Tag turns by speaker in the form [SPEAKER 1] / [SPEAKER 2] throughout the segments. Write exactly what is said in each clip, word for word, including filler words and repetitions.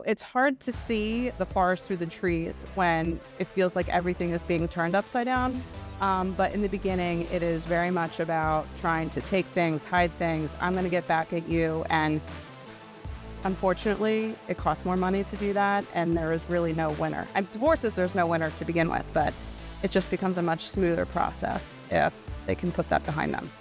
[SPEAKER 1] it's hard to see the forest through the trees when it feels like everything is being turned upside down. Um, but in the beginning, it is very much about trying to take things, hide things. I'm going to get back at you. And unfortunately, it costs more money to do that. And there is really no winner. And divorces, there's no winner to begin with, but it just becomes a much smoother process if they can put that behind them.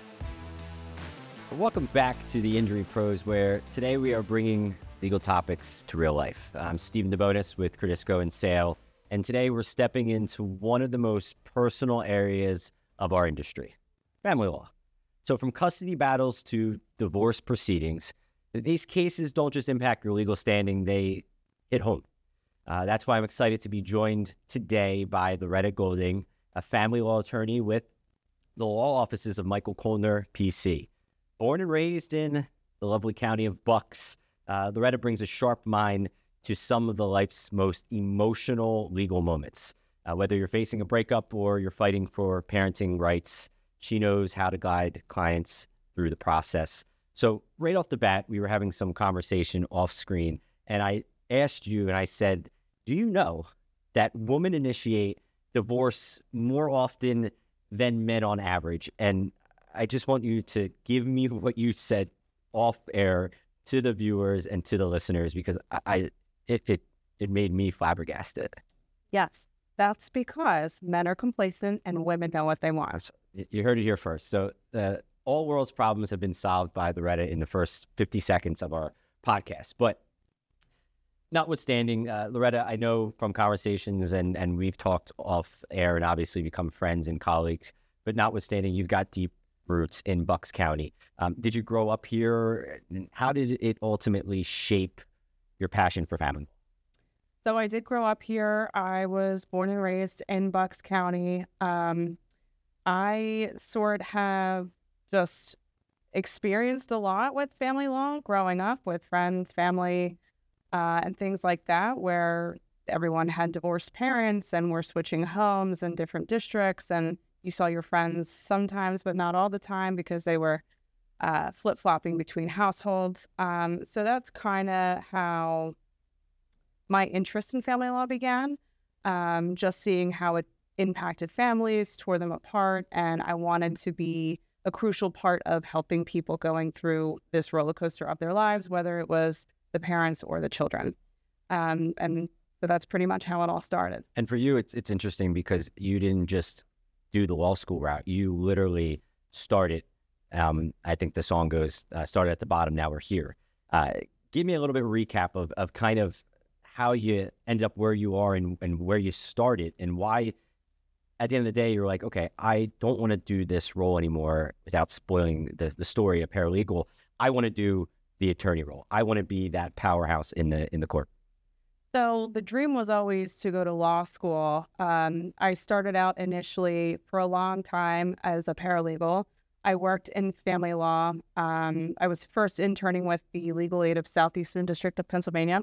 [SPEAKER 2] Welcome back to the Injury Pros, where today we are bringing legal topics to real life. I'm Stephen DeBonis with Cordisco and Sale, and today we're stepping into one of the most personal areas of our industry, family law. So from custody battles to divorce proceedings, these cases don't just impact your legal standing, they hit home. Uh, that's why I'm excited to be joined today by Loretta Golding, a family law attorney with the law offices of Michael Kolner, P C. Born and raised in the lovely county of Bucks, uh, Loretta brings a sharp mind to some of the life's most emotional legal moments. Uh, whether you're facing a breakup or you're fighting for parenting rights, she knows how to guide clients through the process. So right off the bat, we were having some conversation off screen, and I asked you, and I said, do you know that women initiate divorce more often than men on average? And I just want you to give me what you said off air to the viewers and to the listeners, because I, I it, it it made me flabbergasted.
[SPEAKER 1] Yes, that's because men are complacent and women know what they want.
[SPEAKER 2] You heard it here first. So uh, all world's problems have been solved by Loretta in the first fifty seconds of our podcast. But notwithstanding, uh, Loretta, I know from conversations and, and we've talked off air and obviously become friends and colleagues, but notwithstanding, you've got deep roots in Bucks County. Um, did you grow up here? How did it ultimately shape your passion for family?
[SPEAKER 1] So I did grow up here. I was born and raised in Bucks County. Um, I sort of have just experienced a lot with family law growing up with friends, family, uh, and things like that, where everyone had divorced parents and were switching homes in different districts, and you saw your friends sometimes, but not all the time, because they were uh, flip-flopping between households. Um, so that's kind of how my interest in family law began, um, just seeing how it impacted families, tore them apart, and I wanted to be a crucial part of helping people going through this roller coaster of their lives, whether it was the parents or the children. Um, and so that's pretty much how it all started.
[SPEAKER 2] And for you, it's it's interesting because you didn't just do the law school route. You literally started, um, I think the song goes, uh, started at the bottom, now we're here. Uh, give me a little bit of recap of, of kind of how you ended up where you are and, and where you started and why at the end of the day, you're like, okay, I don't want to do this role anymore without spoiling the, the story of paralegal. I want to do the attorney role. I want to be that powerhouse in the in the court.
[SPEAKER 1] So the dream was always to go to law school. Um, I started out initially for a long time as a paralegal. I worked in family law. Um, I was first interning with the Legal Aid of Southeastern District of Pennsylvania.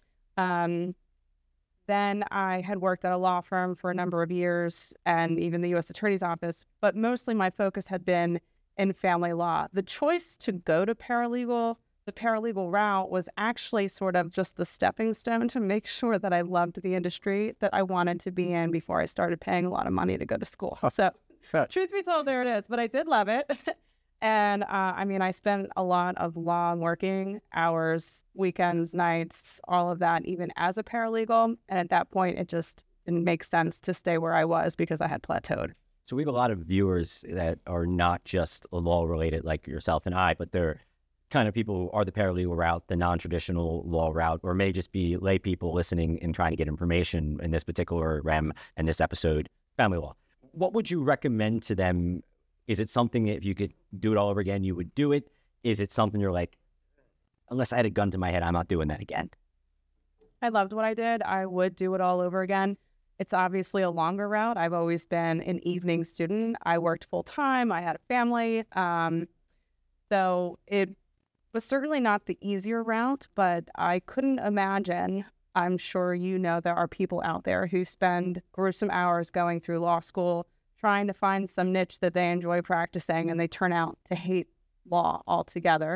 [SPEAKER 1] Um, then I had worked at a law firm for a number of years and even the U S Attorney's Office, but mostly my focus had been in family law. The choice to go to paralegal The paralegal route was actually sort of just the stepping stone to make sure that I loved the industry that I wanted to be in before I started paying a lot of money to go to school. So truth be told, there it is. But I did love it. And uh, I mean, I spent a lot of long working hours, weekends, nights, all of that, even as a paralegal. And at that point, it just didn't make sense to stay where I was because I had plateaued.
[SPEAKER 2] So we have a lot of viewers that are not just law related like yourself and I, but they're kind of people who are the paralegal route, the non-traditional law route, or may just be lay people listening and trying to get information in this particular realm and this episode, family law. What would you recommend to them? Is it something that if you could do it all over again, you would do it? Is it something you're like, unless I had a gun to my head, I'm not doing that again?
[SPEAKER 1] I loved what I did. I would do it all over again. It's obviously a longer route. I've always been an evening student. I worked full time. I had a family. Um, so it was certainly not the easier route, but I couldn't imagine, I'm sure you know there are people out there who spend gruesome hours going through law school, trying to find some niche that they enjoy practicing, and they turn out to hate law altogether.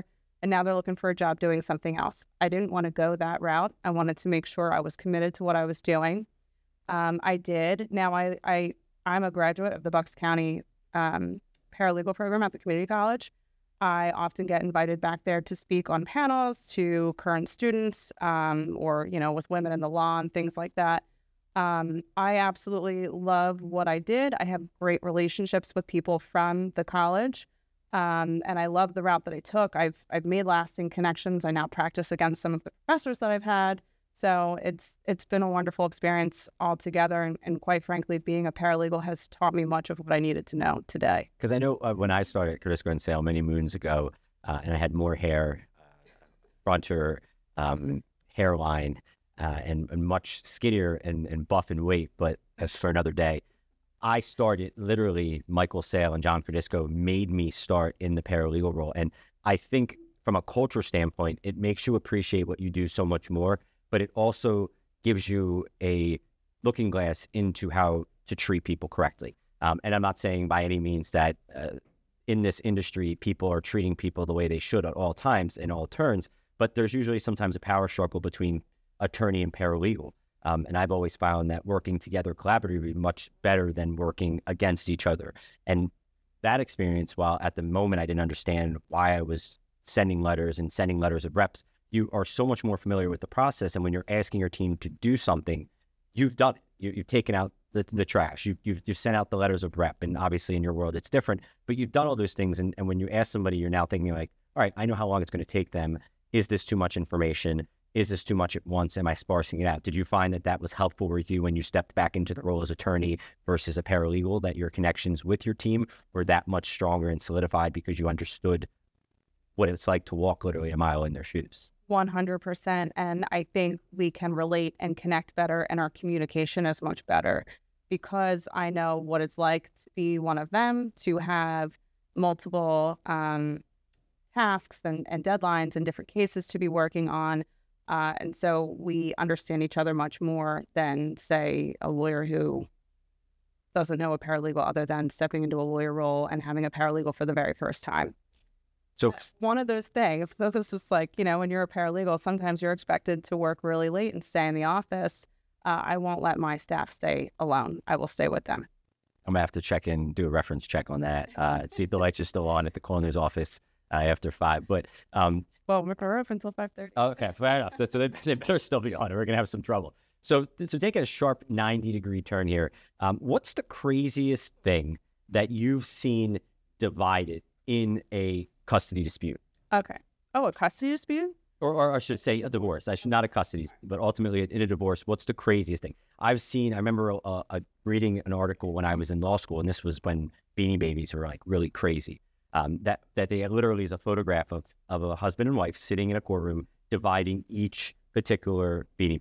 [SPEAKER 1] and now they're looking for a job doing something else. I didn't want to go that route. I wanted to make sure I was committed to what I was doing. Um, I did. Now I, I, I'm a graduate of the Bucks County um, paralegal program at the community college. I often get invited back there to speak on panels to current students um, or, you know, with women in the law and things like that. Um, I absolutely love what I did. I have great relationships with people from the college. Um, and I love the route that I took. I've I've made lasting connections. I now practice against some of the professors that I've had. So it's it's been a wonderful experience altogether. And, and quite frankly, being a paralegal has taught me much of what I needed to know today.
[SPEAKER 2] Because I know uh, when I started at Crisco and Sale many moons ago, uh, and I had more hair, uh, fronter, um, hairline, uh, and, and much skinnier and, and buff in weight, but that's for another day. I started literally, Michael Sale and John Crisco made me start in the paralegal role. And I think from a culture standpoint, it makes you appreciate what you do so much more, but it also gives you a looking glass into how to treat people correctly. Um, and I'm not saying by any means that uh, in this industry, people are treating people the way they should at all times in all turns, but there's usually sometimes a power struggle between attorney and paralegal. Um, and I've always found that working together collaboratively is much better than working against each other. And that experience, while at the moment I didn't understand why I was sending letters and sending letters of reps, you are so much more familiar with the process. And when you're asking your team to do something, you've done it. You, you've taken out the, the trash. You, you've, you've sent out the letters of rep. And obviously in your world, it's different. But you've done all those things. And, and when you ask somebody, you're now thinking like, all right, I know how long it's going to take them. Is this too much information? Is this too much at once? Am I sparsing it out? Did you find that that was helpful with you when you stepped back into the role as attorney versus a paralegal, that your connections with your team were that much stronger and solidified because you understood what it's like to walk literally a mile in their shoes?
[SPEAKER 1] one hundred percent. And I think we can relate and connect better, and our communication is much better because I know what it's like to be one of them, to have multiple um, tasks and, and deadlines and different cases to be working on. Uh, and so we understand each other much more than, say, a lawyer who doesn't know a paralegal other than stepping into a lawyer role and having a paralegal for the very first time.
[SPEAKER 2] So
[SPEAKER 1] It's one of those things. This is like, you know, when you're a paralegal, sometimes you're expected to work really late and stay in the office. Uh, I won't let my staff stay alone. I will stay with them.
[SPEAKER 2] I'm going to have to check in, do a reference check on that, uh, see if the lights are still on at the coroner's office uh, after five. But um,
[SPEAKER 1] well, we're open until five thirty.
[SPEAKER 2] Okay, fair enough. So they, they better still be on, or we're going to have some trouble. So, so taking a sharp ninety degree turn here, um, what's the craziest thing that you've seen divided in a custody dispute?
[SPEAKER 1] Okay. Oh, a custody dispute?
[SPEAKER 2] Or, or I should say a divorce. I should not a custody, but ultimately in a divorce, what's the craziest thing? I've seen, I remember uh, uh, reading an article when I was in law school, and this was when Beanie Babies were like really crazy. Um, that, that they literally is a photograph of, of a husband and wife sitting in a courtroom dividing each particular Beanie Baby.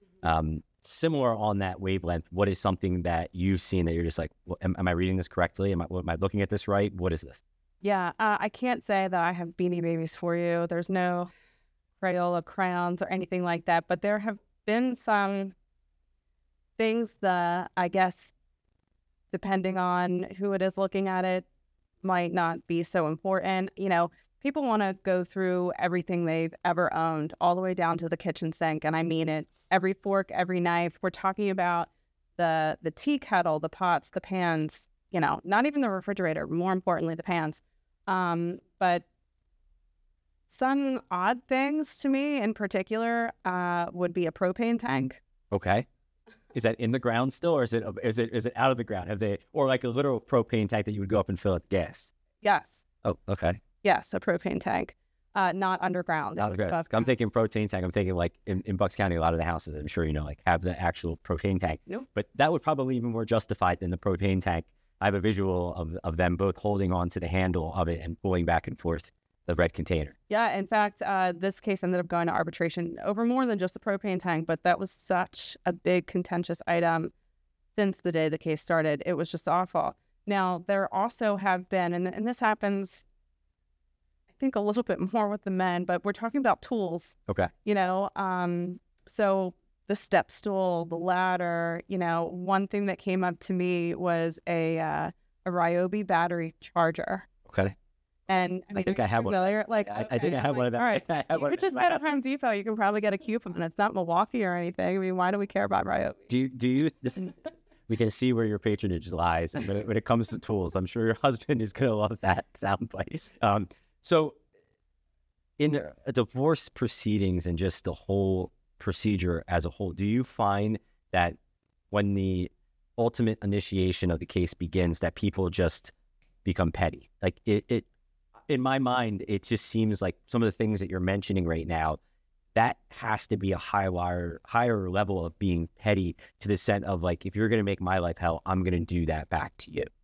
[SPEAKER 2] Um, similar on that wavelength, what is something that you've seen that you're just like, well, am, am I reading this correctly? Am I, am I looking at this right? What is this?
[SPEAKER 1] Yeah, uh, I can't say that I have Beanie Babies for you. There's no Crayola crayons or anything like that, but there have been some things that I guess, depending on who it is looking at it, might not be so important. You know, people want to go through everything they've ever owned, all the way down to the kitchen sink, and I mean it. Every fork, every knife. We're talking about the the tea kettle, the pots, the pans. You know, not even the refrigerator. More importantly, the pans. Um, but some odd things to me, in particular, uh, would be a propane tank.
[SPEAKER 2] Okay. Is that in the ground still, or is it is it is it out of the ground? Have they, or like a literal propane tank that you would go up and fill with gas?
[SPEAKER 1] Yes.
[SPEAKER 2] Oh, okay.
[SPEAKER 1] Yes, a propane tank, uh, not underground.
[SPEAKER 2] Not underground. I'm thinking propane tank. I'm thinking like in, in Bucks County, a lot of the houses, I'm sure you know, like have the actual propane tank.
[SPEAKER 1] Nope.
[SPEAKER 2] But that would probably be even more justified than the propane tank. I have a visual of of them both holding on to the handle of it and pulling back and forth the red container.
[SPEAKER 1] Yeah, in fact, uh, this case ended up going to arbitration over more than just a propane tank, but that was such a big contentious item since the day the case started. It was just awful. Now, there also have been, and, and this happens, I think, a little bit more with the men, but we're talking about tools.
[SPEAKER 2] Okay.
[SPEAKER 1] You know, um, so the step stool, the ladder, you know, one thing that came up to me was a, uh, a Ryobi battery charger.
[SPEAKER 2] Okay.
[SPEAKER 1] And I, mean,
[SPEAKER 2] I think
[SPEAKER 1] are
[SPEAKER 2] I
[SPEAKER 1] you
[SPEAKER 2] have one.
[SPEAKER 1] familiar? Like,
[SPEAKER 2] I, I think
[SPEAKER 1] okay,
[SPEAKER 2] I have
[SPEAKER 1] I'm
[SPEAKER 2] one of
[SPEAKER 1] like,
[SPEAKER 2] them.
[SPEAKER 1] all right,
[SPEAKER 2] I have
[SPEAKER 1] you
[SPEAKER 2] one
[SPEAKER 1] could
[SPEAKER 2] of
[SPEAKER 1] just
[SPEAKER 2] them.
[SPEAKER 1] go to Home Depot. You can probably get a coupon. It's not Milwaukee or anything. I mean, why do we care about Ryobi?
[SPEAKER 2] Do you, do you, we can see where your patronage lies when it, when it comes to tools. I'm sure your husband is going to love that soundbite. Um, so in a divorce proceedings and just the whole procedure as a whole, do you find that when the ultimate initiation of the case begins, that people just become petty? Like it, it, in my mind, it just seems like some of the things that you're mentioning right now, that has to be a higher, higher level of being petty, to the sense of like, if you're going to make my life hell, I'm going to do that back to you.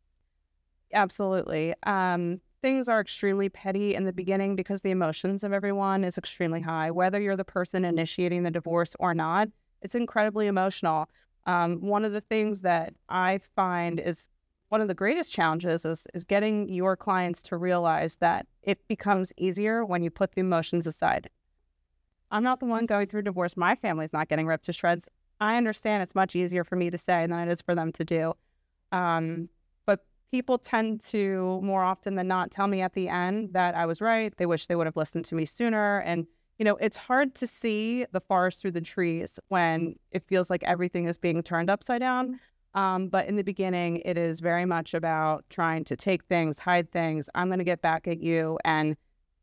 [SPEAKER 1] Absolutely. Um, things are extremely petty in the beginning because the emotions of everyone is extremely high. Whether you're the person initiating the divorce or not, it's incredibly emotional. Um, one of the things that I find is one of the greatest challenges is, is getting your clients to realize that it becomes easier when you put the emotions aside. I'm not the one going through divorce. My family's not getting ripped to shreds. I understand it's much easier for me to say than it is for them to do. Um, but people tend to, more often than not, tell me at the end that I was right. They wish they would have listened to me sooner. And, you know, it's hard to see the forest through the trees when it feels like everything is being turned upside down. Um, but in the beginning, it is very much about trying to take things, hide things. I'm going to get back at you. And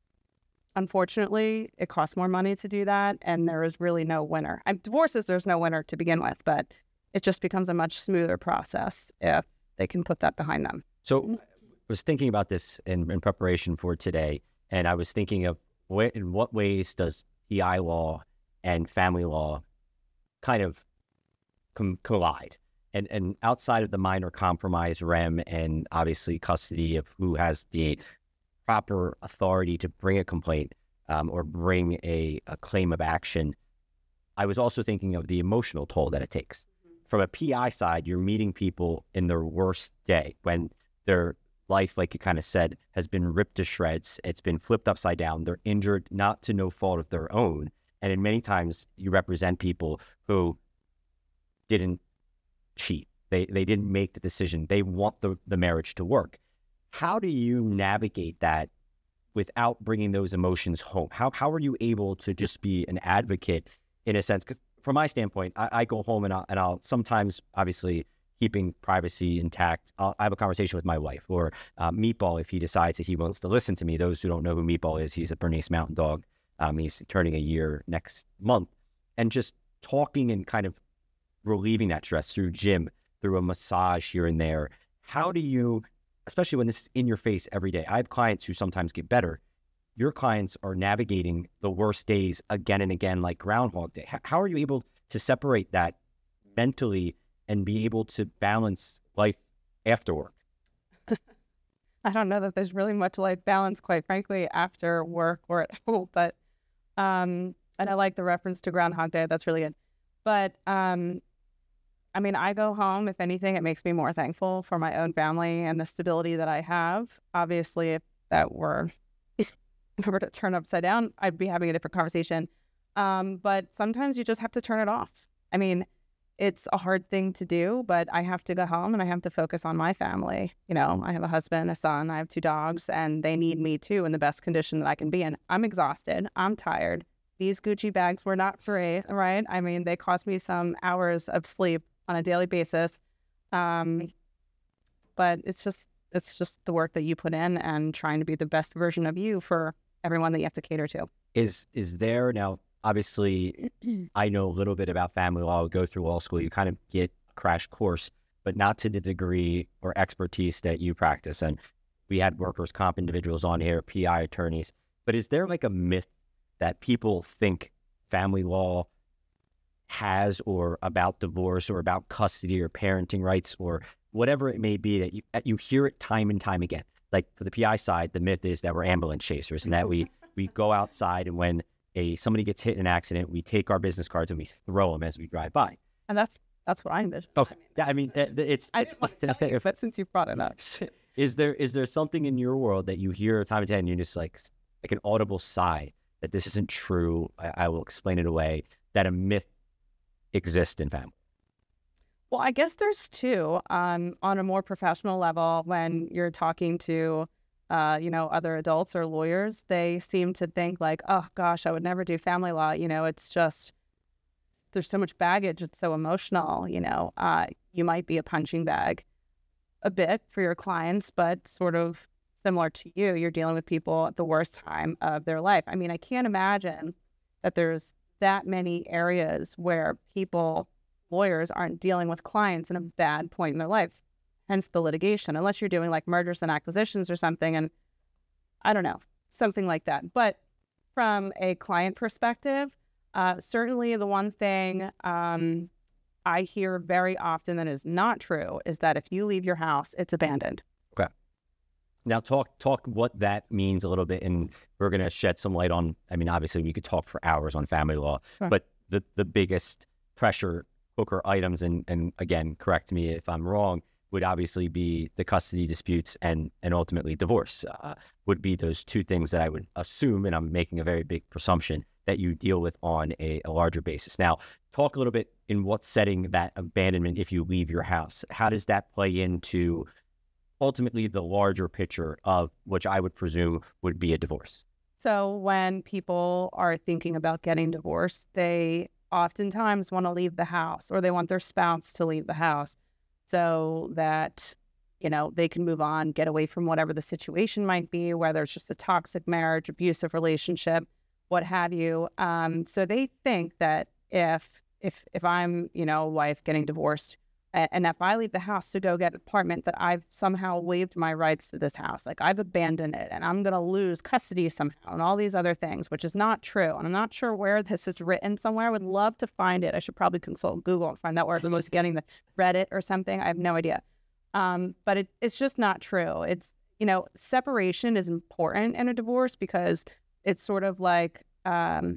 [SPEAKER 1] unfortunately, it costs more money to do that, and there is really no winner. And divorces, there's no winner to begin with, but it just becomes a much smoother process if they can put that behind them.
[SPEAKER 2] So I was thinking about this in, in preparation for today, and I was thinking of where, in what ways does P I law and family law kind of com- collide? And, and outside of the minor compromise rem and obviously custody of who has the proper authority to bring a complaint um, or bring a, a claim of action, I was also thinking of the emotional toll that it takes. Mm-hmm. From a P I side, you're meeting people in their worst day when their life, like you kind of said, has been ripped to shreds. It's been flipped upside down. They're injured, not to no fault of their own. And in many times, you represent people who didn't cheat. They they didn't make the decision. They want the, the marriage to work. How do you navigate that without bringing those emotions home? How how are you able to just be an advocate in a sense? Because from my standpoint, I, I go home and I'll, and I'll sometimes, obviously, keeping privacy intact, I'll, I have a conversation with my wife, or uh, Meatball, if he decides that he wants to listen to me. Those who don't know who Meatball is, he's a Bernese Mountain Dog. Um, he's turning a year next month. And just talking and kind of relieving that stress through gym, through a massage here and there. How do you, especially when this is in your face every day? I have clients who sometimes get better. Your clients are navigating the worst days again and again, like Groundhog Day. H- how are you able to separate that mentally and be able to balance life after work?
[SPEAKER 1] I don't know that there's really much life balance, quite frankly, after work or at home, but, um, and I like the reference to Groundhog Day. That's really good. But, um, I mean, I go home, if anything, it makes me more thankful for my own family and the stability that I have. Obviously, if that were, if it were to turn upside down, I'd be having a different conversation. Um, but sometimes you just have to turn it off. I mean, it's a hard thing to do, but I have to go home and I have to focus on my family. You know, I have a husband, a son, I have two dogs, and they need me too in the best condition that I can be in. I'm exhausted. I'm tired. These Gucci bags were not free, right? I mean, they cost me some hours of sleep on a daily basis. Um, but it's just, it's just the work that you put in and trying to be the best version of you for everyone that you have to cater to.
[SPEAKER 2] Is, is there now, obviously, I know a little bit about family law. I go through law school. You kind of get a crash course, but not to the degree or expertise that you practice. And we had workers' comp individuals on here, P I attorneys. But is there like a myth that people think family law has, or about divorce, or about custody or parenting rights, or whatever it may be, that you, that you hear it time and time again? Like for the P I side, the myth is that we're ambulance chasers and that we, we go outside, and when a somebody gets hit in an accident, we take our business cards and we throw them as we drive by.
[SPEAKER 1] And that's that's what I envision.
[SPEAKER 2] Oh, I mean, I mean it's,
[SPEAKER 1] I
[SPEAKER 2] it's,
[SPEAKER 1] didn't want to tell you, but since you brought it up.
[SPEAKER 2] Is there is there something in your world that you hear time and time and you're just like, like an audible sigh that this isn't true? I, I will explain it away, that a myth exists in family.
[SPEAKER 1] Well, I guess there's two. Um, on a more professional level, when you're talking to uh, you know, other adults or lawyers, they seem to think like, oh gosh, I would never do family law. You know, it's just, there's so much baggage. It's so emotional, you know, uh, you might be a punching bag a bit for your clients, but sort of similar to you, you're dealing with people at the worst time of their life. I mean, I can't imagine that there's that many areas where people, lawyers, aren't dealing with clients in a bad point in their life, hence the litigation, unless you're doing like mergers and acquisitions or something. And I don't know, something like that. But from a client perspective, uh, certainly the one thing um, I hear very often that is not true is that if you leave your house, it's abandoned.
[SPEAKER 2] Okay. Now talk talk what that means a little bit, and we're going to shed some light on, I mean, obviously we could talk for hours on family law,
[SPEAKER 1] Sure.
[SPEAKER 2] but the, the biggest pressure cooker items, and, and again, correct me if I'm wrong, would obviously be the custody disputes and, and ultimately divorce, uh, would be those two things that I would assume, and I'm making a very big presumption, that you deal with on a, a larger basis. Now, talk a little bit in what setting that abandonment, if you leave your house, how does that play into ultimately the larger picture of which I would presume would be a divorce?
[SPEAKER 1] So when people are thinking about getting divorced, they oftentimes want to leave the house, or they want their spouse to leave the house so that, you know, they can move on, get away from whatever the situation might be, whether it's just a toxic marriage, abusive relationship, what have you. Um, so they think that if if if I'm, you know, a wife getting divorced, a- and if I leave the house to go get an apartment, that I've somehow waived my rights to this house, like I've abandoned it, and I'm going to lose custody somehow, and all these other things, which is not true. And I'm not sure where this is written somewhere. I would love to find it. I should probably consult Google and find out where everyone's getting the Reddit or something. I have no idea. Um, but it, it's just not true. It's, you know, separation is important in a divorce because it's sort of like, um,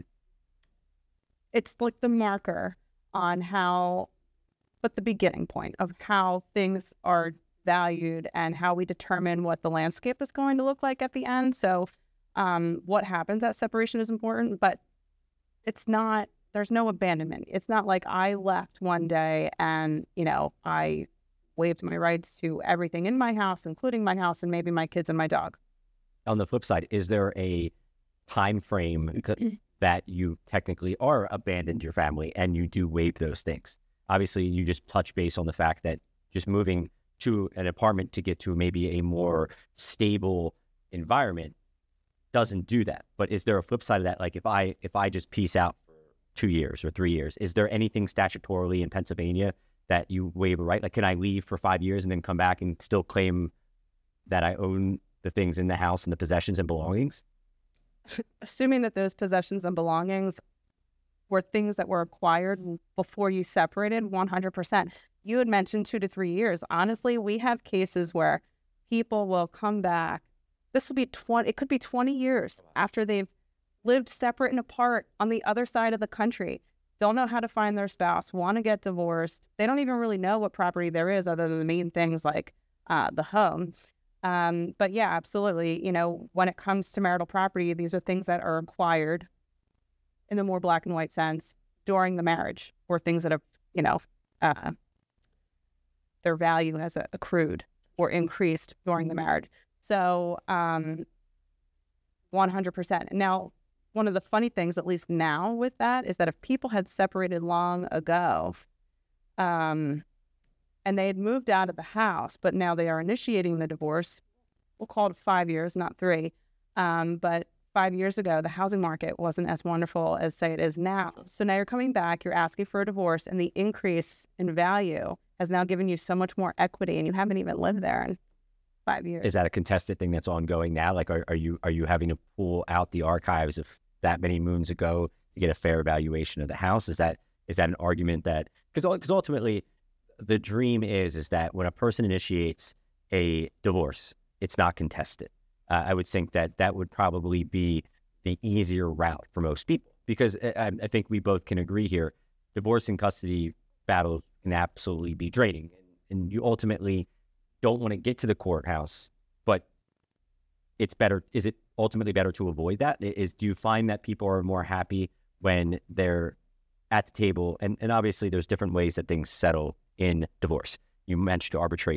[SPEAKER 1] it's like the marker on how, but the beginning point of how things are valued and how we determine what the landscape is going to look like at the end. So um, what happens at separation is important, but it's not, there's no abandonment. It's not like I left one day and, you know, I waived my rights to everything in my house, including my house and maybe my kids and my dog.
[SPEAKER 2] On the flip side, is there a time frame that you technically are abandoned your family and you do waive those things? Obviously, you just touch base on the fact that just moving to an apartment to get to maybe a more stable environment doesn't do that. But is there a flip side of that? Like if I if I just peace out for two years or three years, is there anything statutorily in Pennsylvania that you waive a right? Like, can I leave for five years and then come back and still claim that I own the things in the house and the possessions and belongings?
[SPEAKER 1] Assuming that those possessions and belongings were things that were acquired before you separated, one hundred percent. You had mentioned two to three years. Honestly, we have cases where people will come back. This will be twenty, it could be twenty years after they've lived separate and apart on the other side of the country, don't know how to find their spouse, want to get divorced. They don't even really know what property there is other than the main things like uh, the home. Um, but yeah, absolutely. You know, when it comes to marital property, these are things that are acquired in the more black and white sense during the marriage, or things that have, you know, uh, their value has accrued or increased during the marriage. So um, one hundred percent. Now, one of the funny things, at least now with that, is that if people had separated long ago, um, and they had moved out of the house, but now they are initiating the divorce, we'll call it five years, not three. Um, but five years ago, the housing market wasn't as wonderful as, say, it is now. So now you're coming back, you're asking for a divorce, and the increase in value has now given you so much more equity, and you haven't even lived there in five years.
[SPEAKER 2] Is that a contested thing that's ongoing now? Like, are, are you are you having to pull out the archives of that many moons ago to get a fair evaluation of the house? Is that is that an argument that, because because ultimately the dream is is that when a person initiates a divorce, it's not contested. Uh, I would think that that would probably be the easier route for most people, because I, I think we both can agree here, divorce and custody battles can absolutely be draining, and, and you ultimately don't want to get to the courthouse, but it's better. Is it ultimately better to avoid that? Is do you find that people are more happy when they're at the table? And, and obviously there's different ways that things settle in divorce. You mentioned arbitration.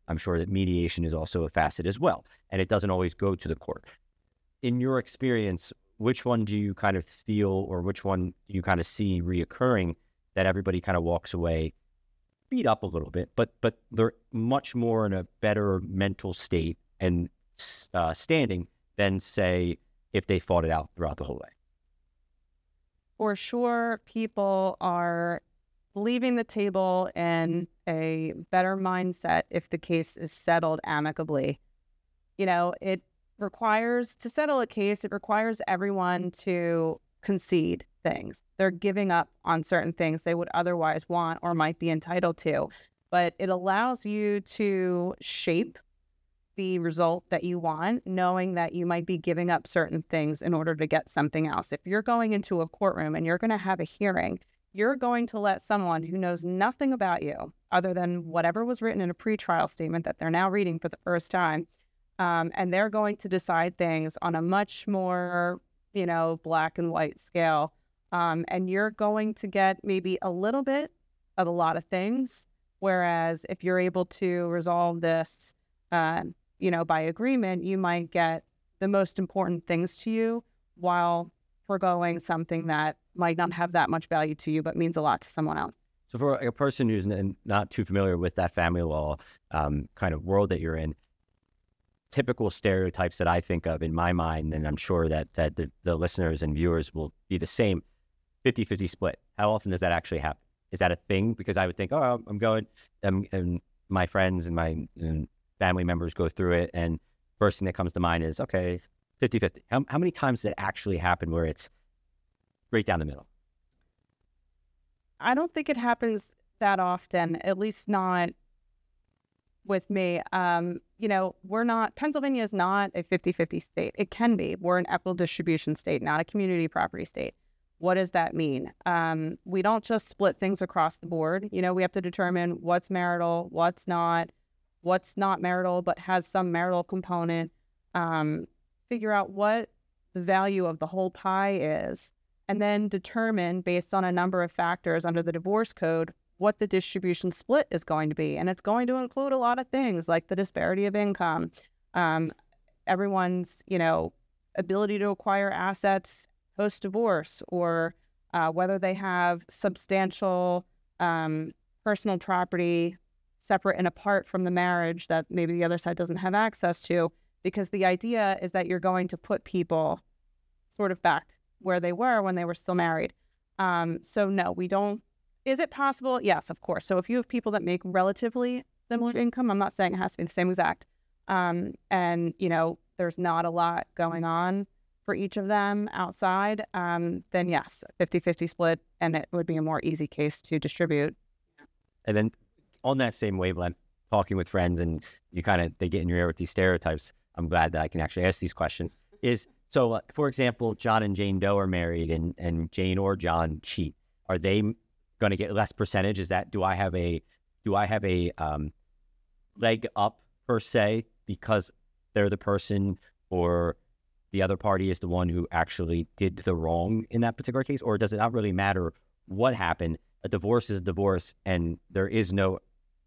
[SPEAKER 2] I'm sure that mediation is also a facet as well, and it doesn't always go to the court. In your experience, which one do you kind of feel, or which one do you kind of see reoccurring that everybody kind of walks away beat up a little bit, but but they're much more in a better mental state and uh, standing than, say, if they fought it out throughout the whole way?
[SPEAKER 1] For sure, people are leaving the table in a better mindset if the case is settled amicably. You know, it requires, to settle a case, it requires everyone to concede things. They're giving up on certain things they would otherwise want or might be entitled to. But it allows you to shape the result that you want, knowing that you might be giving up certain things in order to get something else. If you're going into a courtroom and you're going to have a hearing, you're going to let someone who knows nothing about you other than whatever was written in a pretrial statement that they're now reading for the first time, um, and they're going to decide things on a much more, you know, black and white scale. Um, and you're going to get maybe a little bit of a lot of things. Whereas if you're able to resolve this, uh, you know, by agreement, you might get the most important things to you while foregoing something that might not have that much value to you, but means a lot to someone else.
[SPEAKER 2] So for a person who's n- not too familiar with that family law um, kind of world that you're in, typical stereotypes that I think of in my mind, and I'm sure that, that the, the listeners and viewers will be the same, fifty-fifty split. How often does that actually happen? Is that a thing? Because I would think, oh, I'm going, um, and my friends and my and family members go through it, and first thing that comes to mind is, okay, fifty-fifty. How, how many times does it actually happen where it's right down the middle?
[SPEAKER 1] I don't think it happens that often, at least not with me. Um, you know, we're not, Pennsylvania is not a fifty-fifty state. It can be. We're an equitable distribution state, not a community property state. What does that mean? Um, we don't just split things across the board. You know, we have to determine what's marital, what's not, what's not marital, but has some marital component. Um, figure out what the value of the whole pie is, and then determine based on a number of factors under the divorce code what the distribution split is going to be. And it's going to include a lot of things like the disparity of income, um, everyone's, you know, ability to acquire assets post-divorce, or uh, whether they have substantial um, personal property separate and apart from the marriage that maybe the other side doesn't have access to, because the idea is that you're going to put people sort of back where they were when they were still married. Um, so no, we don't. Is it possible? Yes, of course. So if you have people that make relatively similar income, I'm not saying it has to be the same exact, um, and, you know, there's not a lot going on for each of them outside, um, then yes, fifty-fifty split, and it would be a more easy case to distribute.
[SPEAKER 2] And then on that same wavelength, talking with friends and you kind of, they get in your ear with these stereotypes. I'm glad that I can actually ask these questions. Is, so uh, for example, John and Jane Doe are married, and, and Jane or John cheat. Are they going to get less percentage? Is that, do I have a, do I have a um, leg up per se because they're the person, or the other party is the one who actually did the wrong in that particular case? Or does it not really matter what happened? A divorce is a divorce, and there is no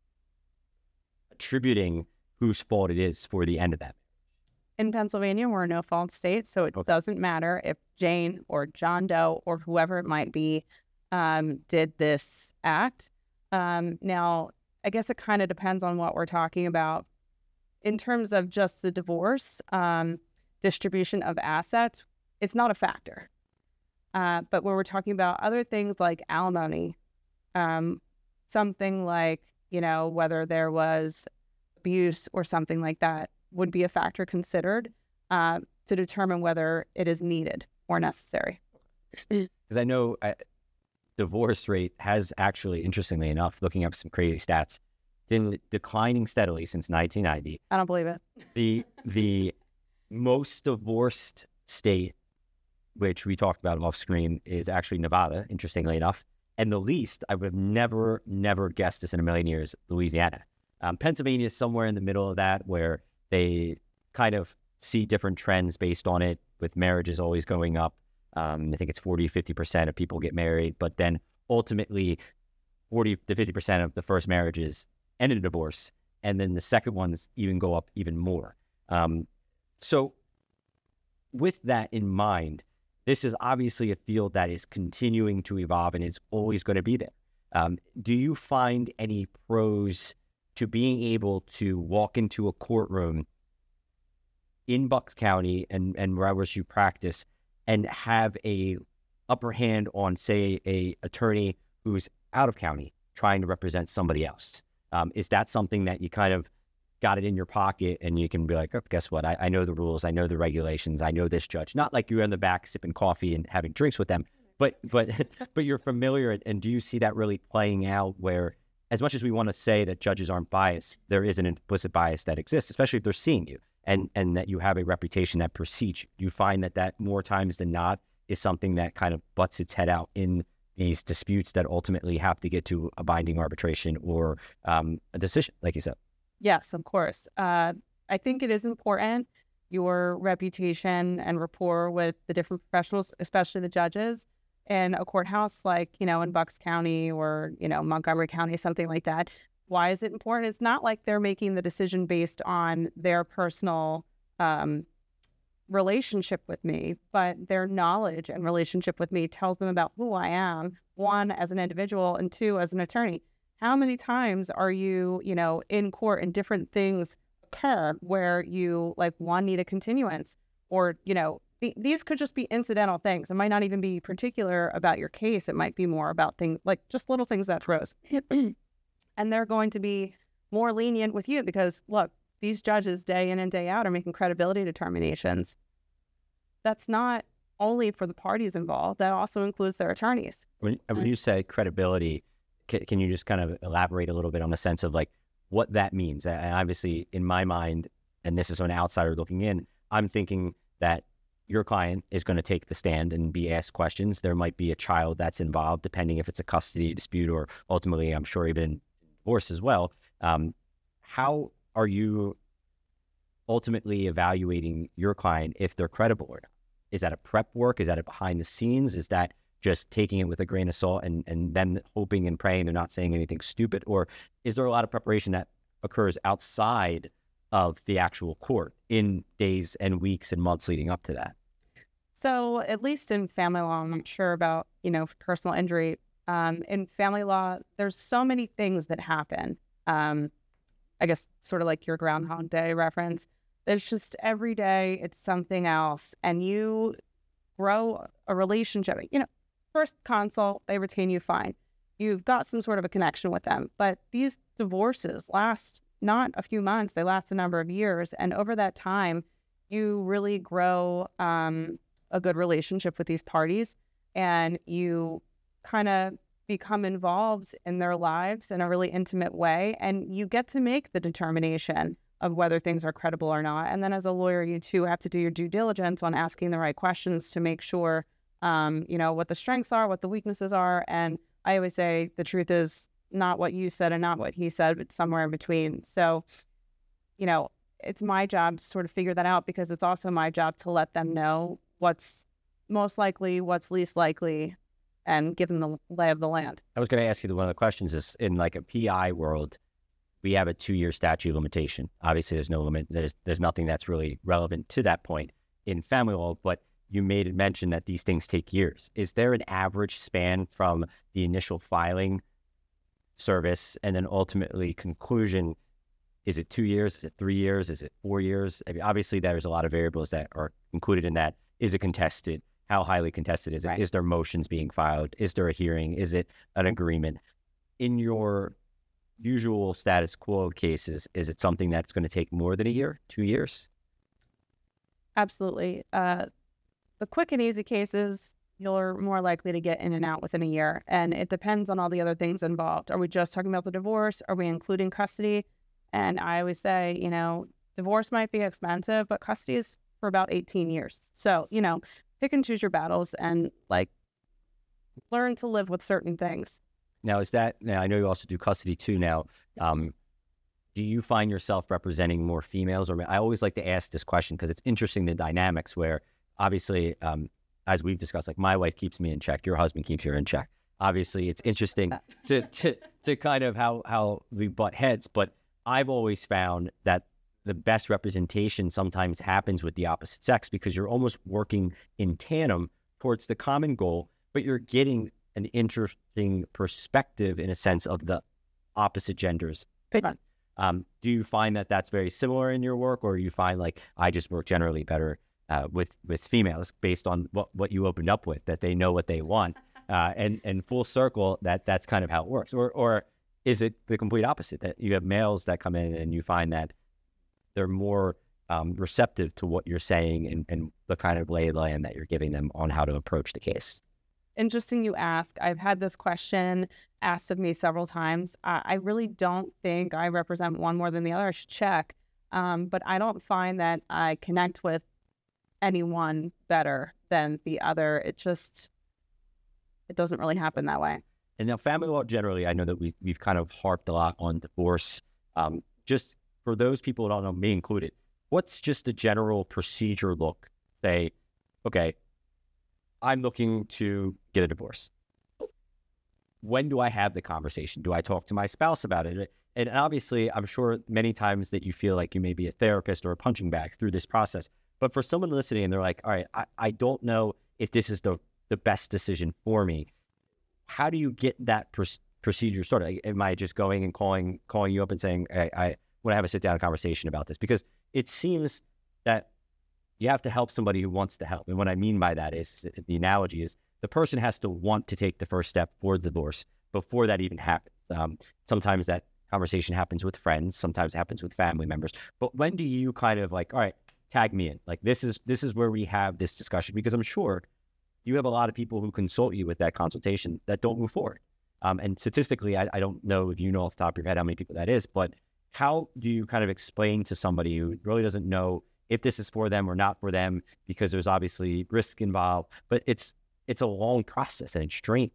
[SPEAKER 2] attributing whose fault it is for the end of that.
[SPEAKER 1] In Pennsylvania, we're a no-fault state, so it
[SPEAKER 2] Okay.
[SPEAKER 1] doesn't matter if Jane or John Doe or whoever it might be um, did this act. Um, now, I guess it kind of depends on what we're talking about. In terms of just the divorce, um, distribution of assets, it's not a factor. Uh, but when we're talking about other things like alimony, um, something like, you know, whether there was abuse or something like that would be a factor considered uh, to determine whether it is needed or necessary.
[SPEAKER 2] Because I know uh, divorce rate has actually, interestingly enough, looking up some crazy stats, been declining steadily since nineteen ninety.
[SPEAKER 1] I don't believe it.
[SPEAKER 2] The the most divorced state, which we talked about off screen, is actually Nevada, interestingly enough. And the least, I would have never, never guessed this in a million years, Louisiana. Um, Pennsylvania is somewhere in the middle of that, where they kind of see different trends based on it, with marriages always going up. Um, I think it's forty, fifty percent of people get married, but then ultimately forty to fifty percent of the first marriages end in divorce. and then the second ones even go up even more. Um, so with that in mind, this is obviously a field that is continuing to evolve and it's always going to be there. Um, do you find any pros to being able to walk into a courtroom in Bucks County and, and wherever you practice and have a upper hand on, say, a attorney who's out of county trying to represent somebody else? Um, is that something that you kind of got it in your pocket and you can be like, oh, guess what? I, I know the rules. I know the regulations. I know this judge. Not like you're in the back sipping coffee and having drinks with them, but but but you're familiar. And do you see that really playing out where, as much as we want to say that judges aren't biased, there is an implicit bias that exists, especially if they're seeing you and, and that you have a reputation that precedes you. You find that that more times than not is something that kind of butts its head out in these disputes that ultimately have to get to a binding arbitration or um, a decision, like you said.
[SPEAKER 1] Yes, of course. Uh, I think it is important, your reputation and rapport with the different professionals, especially the judges in a courthouse like, you know, in Bucks County or, you know, Montgomery County, something like that. Why is it important? It's not like they're making the decision based on their personal um, relationship with me, but their knowledge and relationship with me tells them about who I am, one, as an individual, and two, as an attorney. How many times are you, you know, in court and different things occur where you, like, one, need a continuance or, you know, th- these could just be incidental things. It might not even be particular about your case. It might be more about things like just little things that throws. And they're going to be more lenient with you because, look, these judges day in and day out are making credibility determinations. That's not only for the parties involved. That also includes their attorneys.
[SPEAKER 2] When, when you say credibility, can, can you just kind of elaborate a little bit on the sense of like what that means? And obviously in my mind, and this is an outsider looking in, I'm thinking that your client is going to take the stand and be asked questions. There might be a child that's involved, depending if it's a custody dispute or ultimately, I'm sure, even divorce as well. Um, how are you ultimately evaluating your client if they're credible or not? Is that a prep work? Is that a behind the scenes? Is that just taking it with a grain of salt and, and then hoping and praying they're not saying anything stupid? Or is there a lot of preparation that occurs outside of the actual court in days and weeks and months leading up to that?
[SPEAKER 1] So at least in family law, I'm not sure about, you know, personal injury. Um, in family law, there's so many things that happen. Um, I guess sort of like your Groundhog Day reference. There's just every day it's something else, and you grow a relationship. You know, first consult, they retain you fine. You've got some sort of a connection with them, but these divorces last not a few months, they last a number of years. And over that time, you really grow um, a good relationship with these parties, and you kind of become involved in their lives in a really intimate way. And you get to make the determination of whether things are credible or not. And then as a lawyer, you too have to do your due diligence on asking the right questions to make sure, um, you know, what the strengths are, what the weaknesses are. And I always say the truth is not what you said and not what he said, but somewhere in between. So, you know, it's my job to sort of figure that out, because it's also my job to let them know what's most likely, what's least likely, and give them the lay of the land.
[SPEAKER 2] I was going to ask you the one of the questions is, in like a P I world, we have a two-year statute of limitation. Obviously, there's no limit. There's there's nothing that's really relevant to that point in family law, but you made it mention that these things take years. Is there an average span from the initial filing service and then ultimately conclusion? Is it two years? Is it three years? Is it four years? I mean, obviously, there's a lot of variables that are included in that. Is it contested? How highly contested is it? Right. Is there motions being filed? Is there a hearing? Is it an agreement? In your usual status quo cases, is it something that's going to take more than a year, two years?
[SPEAKER 1] Absolutely. Uh, the quick and easy cases, you're more likely to get in and out within a year. And it depends on all the other things involved. Are we just talking about the divorce? Are we including custody? And I always say, you know, divorce might be expensive, but custody is for about eighteen years. So, you know, pick and choose your battles and like learn to live with certain things.
[SPEAKER 2] Now, is that, now I know you also do custody too now. Um, do you find yourself representing more females? Or I always like to ask this question because it's interesting, the dynamics where obviously, um, as we've discussed, like my wife keeps me in check, your husband keeps you in check. Obviously, it's interesting to, to, to kind of how, how we butt heads, but I've always found that the best representation sometimes happens with the opposite sex because you're almost working in tandem towards the common goal, but you're getting an interesting perspective in a sense of the opposite gender's opinion. Um, do you find that that's very similar in your work, or you find like I just work generally better uh, with with females based on what, what you opened up with, that they know what they want, uh, and and full circle that that's kind of how it works, or or is it the complete opposite, that you have males that come in and you find that they're more um, receptive to what you're saying and, and the kind of lay of the land that you're giving them on how to approach the case?
[SPEAKER 1] Interesting you ask. I've had this question asked of me several times. I, I really don't think I represent one more than the other. I should check. Um, but I don't find that I connect with anyone better than the other. It just, it doesn't really happen that way.
[SPEAKER 2] And now family law generally, I know that we, we've kind of harped a lot on divorce. Um, just for those people who don't know, me included, what's just a general procedure look? Say, okay, I'm looking to get a divorce. When do I have the conversation? Do I talk to my spouse about it? And obviously, I'm sure many times that you feel like you may be a therapist or a punching bag through this process. But for someone listening and they're like, all right, I, I don't know if this is the, the best decision for me. How do you get that pr- procedure started? Like, am I just going and calling calling you up and saying, hey, I want to have a sit down conversation about this? Because it seems that you have to help somebody who wants to help. And what I mean by that is, the analogy is, the person has to want to take the first step for divorce before that even happens. Um, sometimes that conversation happens with friends, sometimes it happens with family members. But when do you kind of like, all right, tag me in? Like, this is this is where we have this discussion, because I'm sure you have a lot of people who consult you with that consultation that don't move forward. Um, and statistically, I, I don't know if you know off the top of your head how many people that is, but how do you kind of explain to somebody who really doesn't know if this is for them or not for them, because there's obviously risk involved, but it's it's a long process and it's draining?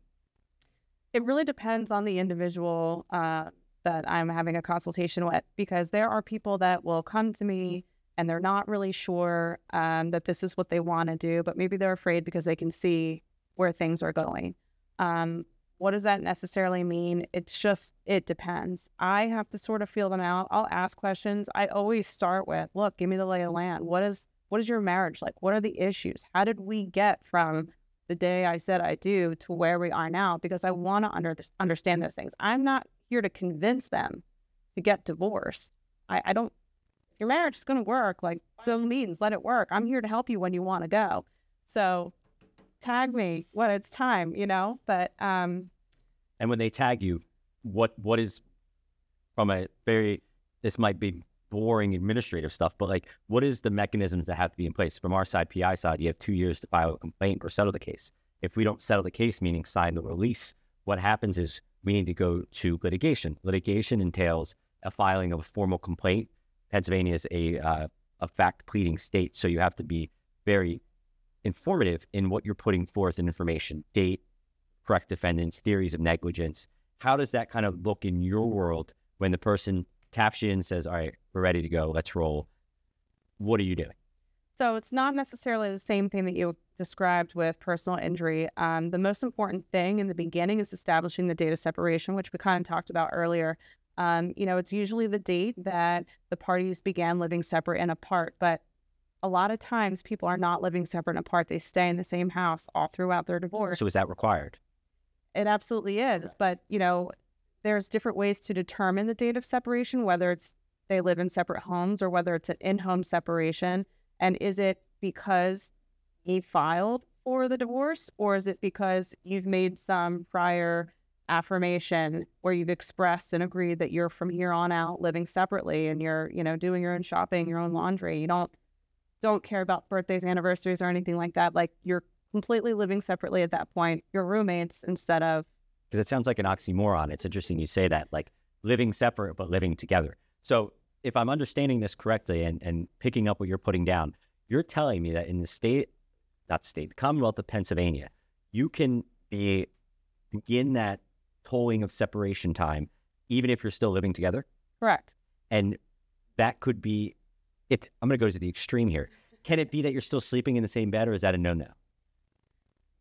[SPEAKER 1] It really depends on the individual uh, that I'm having a consultation with, because there are people that will come to me and they're not really sure um, that this is what they want to do, but maybe they're afraid because they can see where things are going. Um, what does that necessarily mean? It's just, it depends. I have to sort of feel them out. I'll ask questions. I always start with, look, give me the lay of the land. What is, what is your marriage like? What are the issues? How did we get from the day I said I do to where we are now? Because I want to under, understand those things. I'm not here to convince them to get divorced. I, I don't, your marriage is going to work. Like, so means let it work. I'm here to help you when you want to go. So tag me when it's time, you know, but, um,
[SPEAKER 2] and when they tag you, what, what is, from a very, this might be boring administrative stuff, but like, what is the mechanisms that have to be in place? From our side, P I side, you have two years to file a complaint or settle the case. If we don't settle the case, meaning sign the release, what happens is we need to go to litigation. Litigation entails a filing of a formal complaint. Pennsylvania is a, uh, a fact pleading state, so you have to be very informative in what you're putting forth in information, date, correct defendants, theories of negligence. How does that kind of look in your world when the person taps you in and says, all right, we're ready to go, let's roll? What are you doing?
[SPEAKER 1] So it's not necessarily the same thing that you described with personal injury. Um, the most important thing in the beginning is establishing the date of separation, which we kind of talked about earlier. Um, you know, it's usually the date that the parties began living separate and apart, but a lot of times people are not living separate and apart. They stay in the same house all throughout their divorce.
[SPEAKER 2] So is that required?
[SPEAKER 1] It absolutely is. Okay. But, you know, there's different ways to determine the date of separation, whether it's they live in separate homes or whether it's an in-home separation. And is it because he filed for the divorce, or is it because you've made some prior affirmation where you've expressed and agreed that you're from here on out living separately and you're, you know, doing your own shopping, your own laundry. You don't don't care about birthdays, anniversaries, or anything like that. Like, you're completely living separately at that point. You're roommates instead of...
[SPEAKER 2] Because it sounds like an oxymoron. It's interesting you say that, like living separate but living together. So if I'm understanding this correctly and, and picking up what you're putting down, you're telling me that in the state, not state, the Commonwealth of Pennsylvania, you can be begin that tolling of separation time even if you're still living together?
[SPEAKER 1] Correct.
[SPEAKER 2] And that could be it. I'm going to go to the extreme here. Can it be that you're still sleeping in the same bed, or is that a no-no?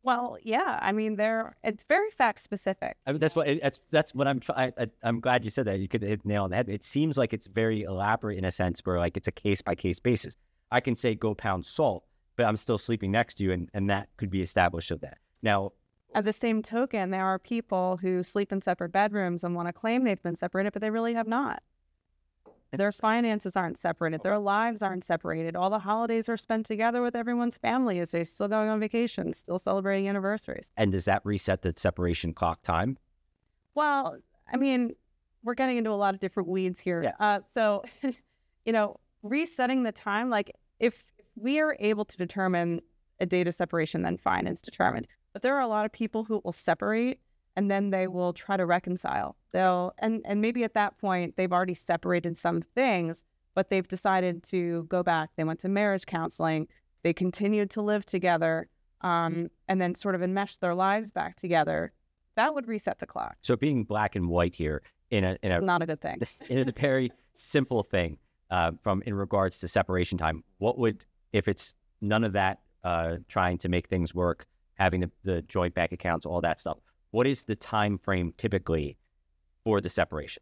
[SPEAKER 1] Well, yeah, I mean, there it's very fact specific.
[SPEAKER 2] I mean, that's what that's that's what I'm trying. I'm glad you said that. You could hit the nail on the head. It seems like it's very elaborate in a sense where like it's a case by case basis. I can say go pound salt, but I'm still sleeping next to you, and, and that could be established of that. Now,
[SPEAKER 1] At the same token, there are people who sleep in separate bedrooms and want to claim they've been separated, but they really have not. Their finances aren't separated. Their lives aren't separated. All the holidays are spent together with everyone's family as they're still going on vacation, still celebrating anniversaries.
[SPEAKER 2] and does that reset the separation clock time?
[SPEAKER 1] Well, I mean, we're getting into a lot of different weeds here.
[SPEAKER 2] Yeah.
[SPEAKER 1] Uh, so, you know, resetting the time, like if we are able to determine a date of separation, then fine, it's determined. But there are a lot of people who will separate and then they will try to reconcile. They'll, and, and maybe at that point, they've already separated some things, but they've decided to go back. They went to marriage counseling. They continued to live together um, and then sort of enmesh their lives back together. That would reset the clock.
[SPEAKER 2] So being black and white here in a in a
[SPEAKER 1] Not a good thing.
[SPEAKER 2] in a very simple thing uh, from in regards to separation time. What would, if it's none of that, uh, trying to make things work, having the, the joint bank accounts, all that stuff, what is the time frame typically for the separation?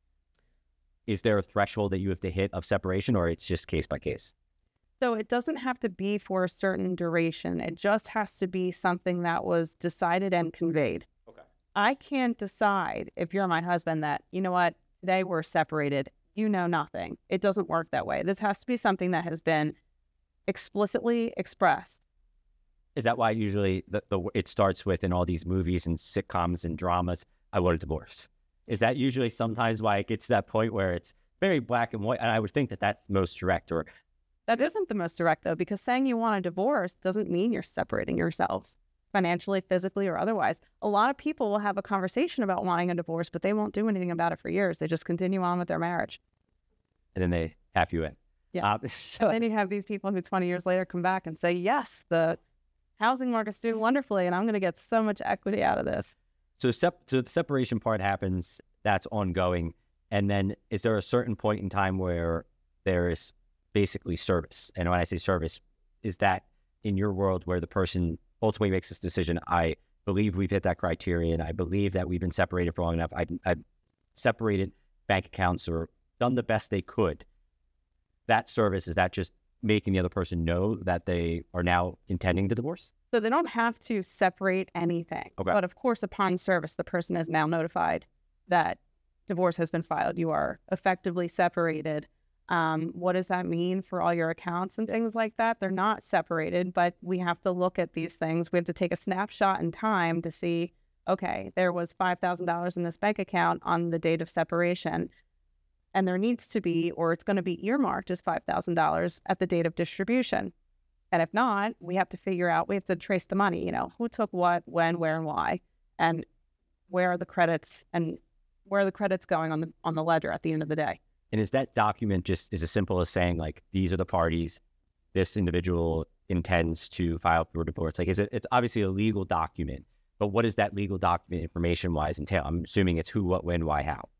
[SPEAKER 2] Is there a threshold that you have to hit of separation, or it's just case by case?
[SPEAKER 1] So it doesn't have to be for a certain duration. It just has to be something that was decided and conveyed.
[SPEAKER 2] Okay.
[SPEAKER 1] I can't decide if you're my husband that, you know what, today we're separated. You know nothing. It doesn't work that way. This has to be something that has been explicitly expressed.
[SPEAKER 2] Is that why usually the, the it starts with in all these movies and sitcoms and dramas, I want a divorce? Is that usually sometimes why it gets to that point where it's very black and white? And I would think that that's most direct. Or
[SPEAKER 1] That isn't the most direct, though, because saying you want a divorce doesn't mean you're separating yourselves financially, physically, or otherwise. A lot of people will have a conversation about wanting a divorce, but they won't do anything about it for years. They just continue on with their marriage.
[SPEAKER 2] and then they tap you in.
[SPEAKER 1] Yeah.
[SPEAKER 2] Um, so
[SPEAKER 1] Then you have these people who twenty years later come back and say, yes, the housing market's doing wonderfully, and I'm going to get so much equity out of this.
[SPEAKER 2] So, sep- so the separation part happens, that's ongoing. And then is there a certain point in time where there is basically service? And when I say service, is that in your world where the person ultimately makes this decision, I believe we've hit that criterion, I believe that we've been separated for long enough, I, I've separated bank accounts or done the best they could. That service, is that just making the other person know that they are now intending to divorce?
[SPEAKER 1] So they don't have to separate anything.
[SPEAKER 2] Okay.
[SPEAKER 1] But of course, upon service, the person is now notified that divorce has been filed. You are effectively separated. Um, what does that mean for all your accounts and things like that? They're not separated, but we have to look at these things. We have to take a snapshot in time to see, okay, there was five thousand dollars in this bank account on the date of separation, and there needs to be, or it's going to be earmarked as five thousand dollars at the date of distribution. And if not, we have to figure out, we have to trace the money, you know, who took what, when, where, and why, and where are the credits, and where are the credits going on the on the ledger at the end of the day.
[SPEAKER 2] And is that document just is as simple as saying, like, these are the parties, this individual intends to file for divorce? Like, is it, it's obviously a legal document, but what does that legal document information-wise entail? I'm assuming it's who, what, when, why, how.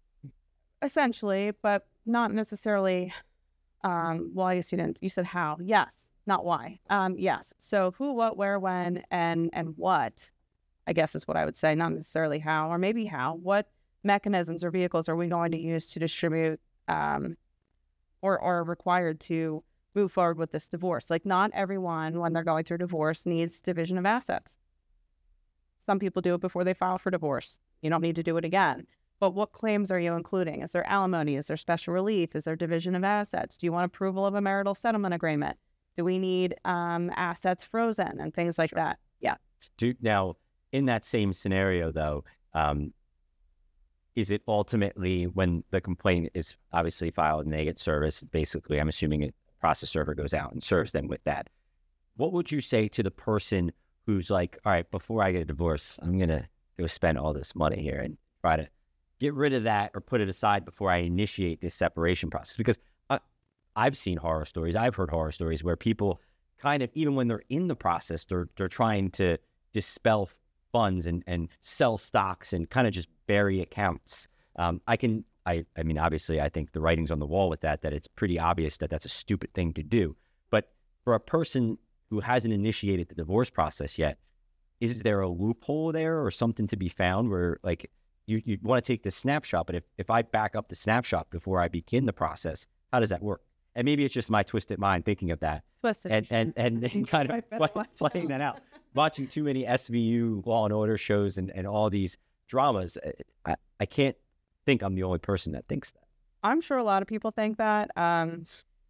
[SPEAKER 1] Essentially, but not necessarily, um, well, I guess you didn't, you said how. Yes, not why. Um, yes. So who, what, where, when, and and what, I guess is what I would say, not necessarily how, or maybe how. What mechanisms or vehicles are we going to use to distribute um, or, or are required to move forward with this divorce? Like, not everyone, when they're going through divorce, needs division of assets. Some people do it before they file for divorce. You don't need to do it again. But what claims are you including? Is there alimony? Is there special relief? Is there division of assets? Do you want approval of a marital settlement agreement? Do we need um, assets frozen and things like that? Yeah.
[SPEAKER 2] Do, now, in that same scenario, though, um, is it ultimately when the complaint is obviously filed and they get service, basically, I'm assuming a process server goes out and serves them with that. What would you say to the person who's like, all right, before I get a divorce, I'm going to go spend all this money here and try to get rid of that or put it aside before I initiate this separation process? Because I, I've seen horror stories. I've heard horror stories where people kind of, even when they're in the process, they're they're trying to dispel funds and, and sell stocks and kind of just bury accounts. Um, I can, I, I mean, obviously, I think the writing's on the wall with that, that it's pretty obvious that that's a stupid thing to do. But for a person who hasn't initiated the divorce process yet, is there a loophole there or something to be found where like you, you want to take the snapshot, but if, if I back up the snapshot before I begin the process, how does that work? And maybe it's just my twisted mind thinking of that.
[SPEAKER 1] Twisted.
[SPEAKER 2] And, and, and, and kind of play, playing that out. Watching too many S V U Law and Order shows and, and all these dramas, I, I can't think I'm the only person that thinks that.
[SPEAKER 1] I'm sure a lot of people think that. Um,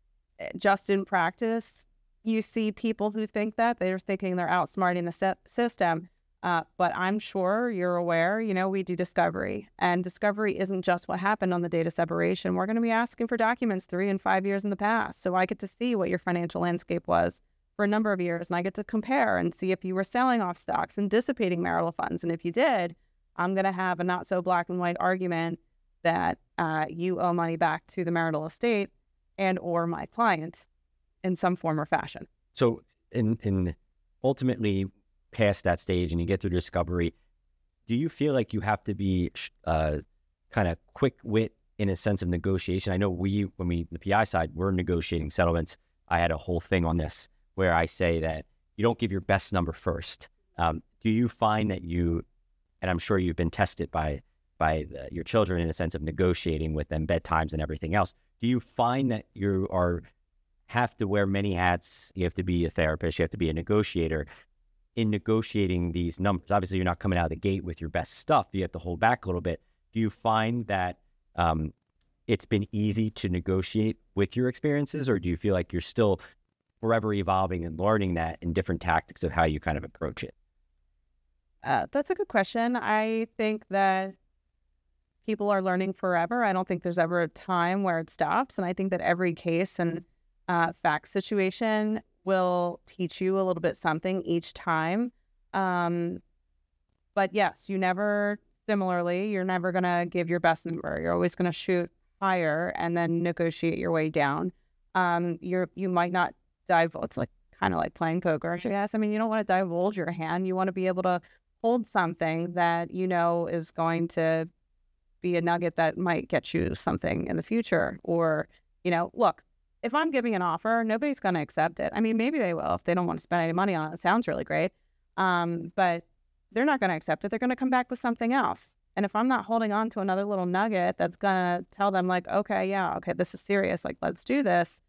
[SPEAKER 1] just in practice, you see people who think that. They're thinking they're outsmarting the se- system. Uh, but I'm sure you're aware, you know, we do discovery. And discovery isn't just what happened on the data separation. We're going to be asking for documents three and five years in the past. So I get to see what your financial landscape was for a number of years. And I get to compare and see if you were selling off stocks and dissipating marital funds. And if you did, I'm going to have a not so black and white argument that uh, you owe money back to the marital estate and or my client in some form or fashion.
[SPEAKER 2] So in, in ultimately past that stage and you get through discovery, do you feel like you have to be uh, kind of quick wit in a sense of negotiation? I know we, when we, the P I side, we're negotiating settlements. I had a whole thing on this where I say that you don't give your best number first. Um, do you find that you, and I'm sure you've been tested by by the, your children in a sense of negotiating with them bedtimes and everything else, do you find that you are have to wear many hats? You have to be a therapist, you have to be a negotiator in negotiating these numbers. Obviously, you're not coming out of the gate with your best stuff. You have to hold back a little bit. Do you find that um, it's been easy to negotiate with your experiences, or do you feel like you're still forever evolving and learning that in different tactics of how you kind of approach it?
[SPEAKER 1] Uh, that's a good question. I think that people are learning forever. I don't think there's ever a time where it stops. And I think that every case and uh, fact situation will teach you a little bit something each time. Um, but yes, you never, similarly, you're never going to give your best number. You're always going to shoot higher and then negotiate your way down. Um, you're, you might not divulge. It's like kind of like playing poker, I guess. I mean, you don't want to divulge your hand. You want to be able to hold something that you know is going to be a nugget that might get you something in the future. Or, you know, look, if I'm giving an offer, nobody's going to accept it. I mean, maybe they will if they don't want to spend any money on it. It sounds really great. Um, but they're not going to accept it. They're going to come back with something else. And if I'm not holding on to another little nugget that's going to tell them like, okay, yeah, okay, this is serious. Like, let's do this.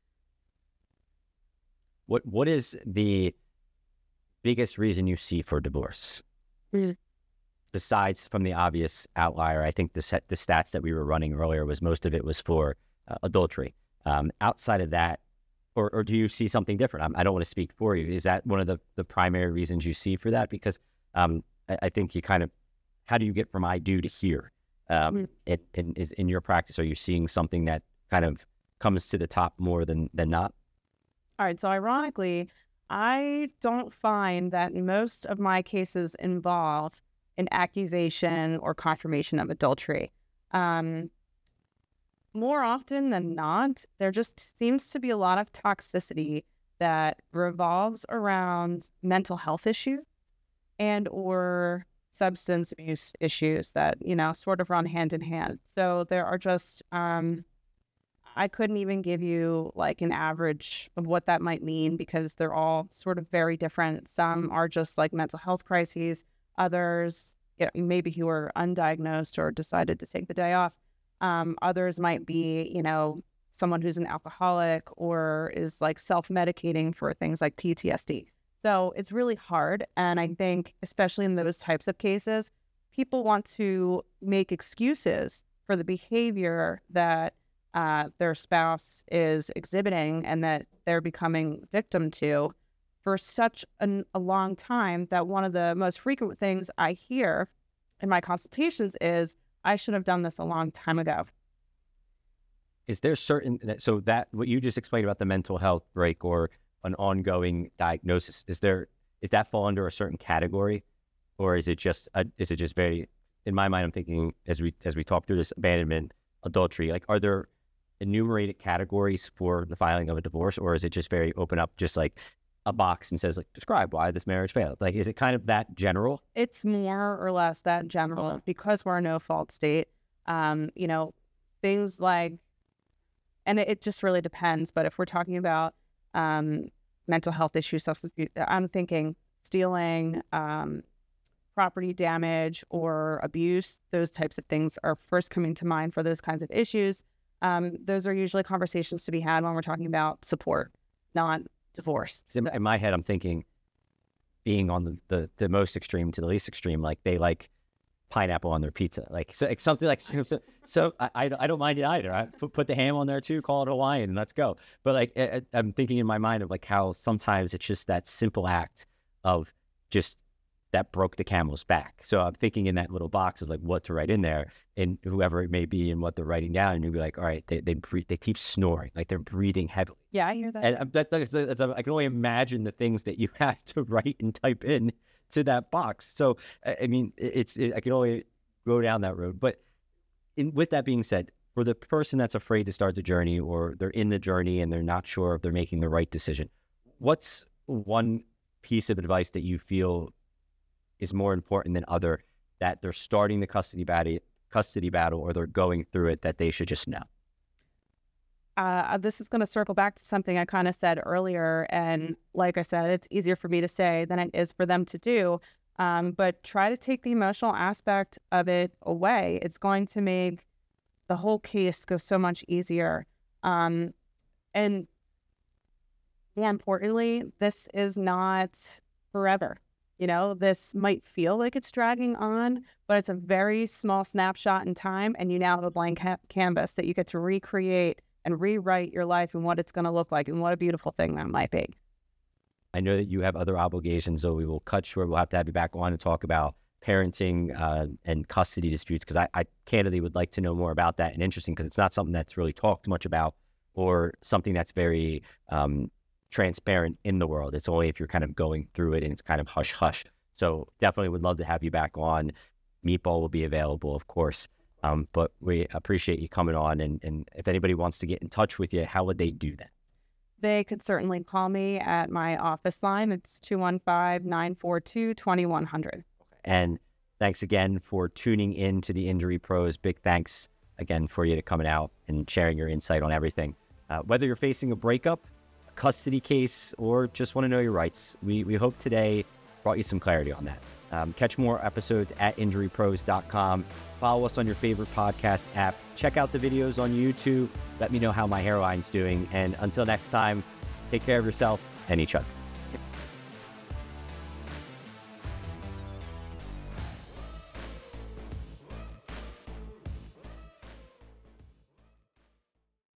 [SPEAKER 2] What What is the biggest reason you see for divorce?
[SPEAKER 1] Mm.
[SPEAKER 2] Besides from the obvious outlier, I think the set, the stats that we were running earlier was most of it was for uh, adultery. Um, outside of that, or, or do you see something different? I'm, I don't want to speak for you. Is that one of the, the primary reasons you see for that? Because um, I, I think you kind of, how do you get from I do to here? Um, mm. it, it is in your practice, are you seeing something that kind of comes to the top more than, than not?
[SPEAKER 1] All right. So ironically, I don't find that most of my cases involve an accusation or confirmation of adultery. Um, more often than not, there just seems to be a lot of toxicity that revolves around mental health issues and or substance abuse issues that, you know, sort of run hand in hand. So there are just, um, I couldn't even give you like an average of what that might mean because they're all sort of very different. Some are just like mental health crises. Others, you know, maybe who are undiagnosed or decided to take the day off. Um, others might be, you know, someone who's an alcoholic or is like self-medicating for things like P T S D. So it's really hard. And I think, especially in those types of cases, people want to make excuses for the behavior that uh, their spouse is exhibiting and that they're becoming victim to for such an, a long time that one of the most frequent things I hear in my consultations is, I should have done this a long time ago.
[SPEAKER 2] Is there certain, so that what you just explained about the mental health break or an ongoing diagnosis, is there, is that fall under a certain category, or is it just, a, is it just very, in my mind, I'm thinking as we, as we talk through this abandonment, adultery, like are there enumerated categories for the filing of a divorce, or is it just very open up, just like a box and says like, describe why this marriage failed? Like, is it kind of that general?
[SPEAKER 1] It's more or less that general okay. Because we're a no fault state. Um, you know, things like, and it, it just really depends. But if we're talking about um, mental health issues, substance abuse, I'm thinking stealing, um, property damage, or abuse. Those types of things are first coming to mind for those kinds of issues. Um, those are usually conversations to be had when we're talking about support, not divorce.
[SPEAKER 2] In, in my head, I'm thinking being on the, the, the most extreme to the least extreme, like they like pineapple on their pizza, like, so, like something like, so, so I, I don't mind it either. I put, put the ham on there too, call it Hawaiian, and let's go. But like, I, I'm thinking in my mind of like how sometimes it's just that simple act of just that broke the camel's back. So I'm thinking in that little box of like what to write in there, and whoever it may be and what they're writing down, and you'll be like, all right, they they breathe, they keep snoring, like they're breathing heavily.
[SPEAKER 1] Yeah, I hear that.
[SPEAKER 2] And that, that's, that's, I can only imagine the things that you have to write and type in to that box. So I mean, it's it, I can only go down that road. But in, with that being said, for the person that's afraid to start the journey, or they're in the journey and they're not sure if they're making the right decision, what's one piece of advice that you feel is more important than other, that they're starting the custody battle, custody battle, or they're going through it, that they should just know?
[SPEAKER 1] Uh, this is going to circle back to something I kind of said earlier. And like I said, it's easier for me to say than it is for them to do. Um, but try to take the emotional aspect of it away. It's going to make the whole case go so much easier. Um, and more importantly, this is not forever. You know, this might feel like it's dragging on, but it's a very small snapshot in time. And you now have a blank ca- canvas that you get to recreate and rewrite your life and what it's going to look like, and what a beautiful thing that might be.
[SPEAKER 2] I know that you have other obligations, so we will cut short. We'll have to have you back on to talk about parenting uh, and custody disputes, because I, I candidly would like to know more about that. And interesting, because it's not something that's really talked much about, or something that's very um, transparent in the world. It's only if you're kind of going through it and it's kind of hush hush. So definitely would love to have you back on. Meatball will be available, of course. Um, but we appreciate you coming on. And, and if anybody wants to get in touch with you, how would they do that?
[SPEAKER 1] They could certainly call me at my office line. It's two one five, nine four two, two one zero zero.
[SPEAKER 2] And thanks again for tuning in to the Injury Pros. Big thanks again for you to coming out and sharing your insight on everything. Uh, whether you're facing a breakup, a custody case, or just want to know your rights, we, we hope today brought you some clarity on that. Um, catch more episodes at injury pros dot com. Follow us on your favorite podcast app. Check out the videos on YouTube. Let me know how my hairline's doing. And until next time, take care of yourself and each other.